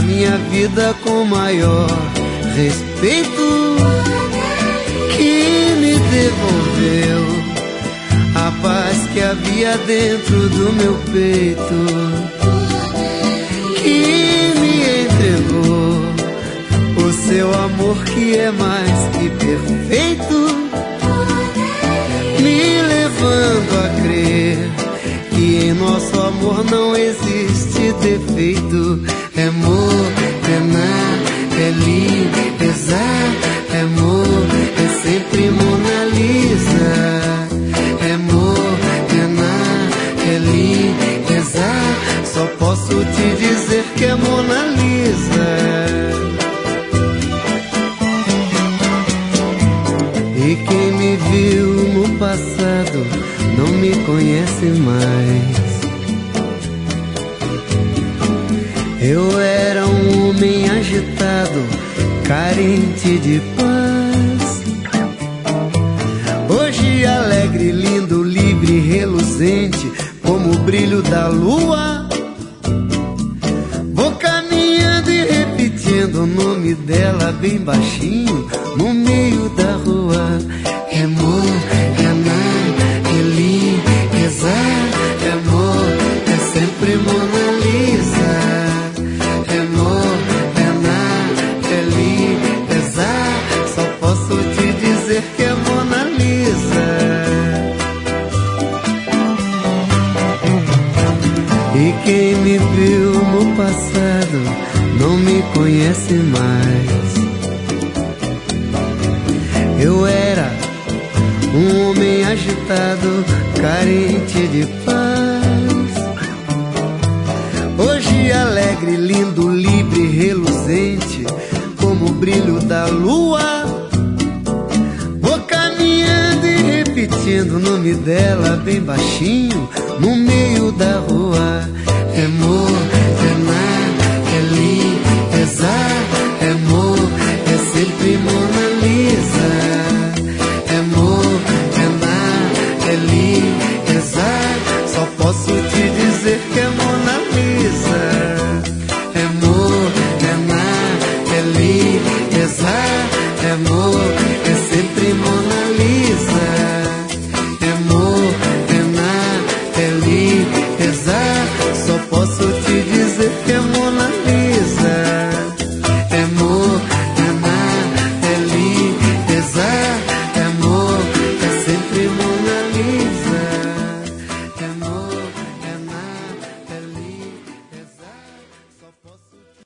minha vida com maior respeito, que me devolveu a paz que havia dentro do meu peito, que me entregou o seu amor que é mais que perfeito, me levando a crer que em nosso amor não existe defeito. É Morena, é limpeza, é amor, é sempre Mona Lisa. É Morena, é limpeza, só posso te dizer que é Mona Lisa. E quem me viu no passado não me conhece mais. Eu era um homem agitado, carente de paz. Hoje alegre, lindo, livre, reluzente, como o brilho da lua. Vou caminhando e repetindo o nome dela bem baixinho no meio da rua. É Morena, é limpeza, é amor, é sempre Mona Lisa. É Morena, é limpeza, só posso te dizer que é Mona Lisa. E quem me viu no passado não me conhece mais. Eu era um homem agitado, carente de paz. Hoje alegre, lindo, livre, reluzente, como o brilho da lua. Vou caminhando e repetindo o nome dela bem baixinho no meio da rua. É Morena, é limpeza, é amor, é sempre Mona Lisa. É Morena, é limpeza.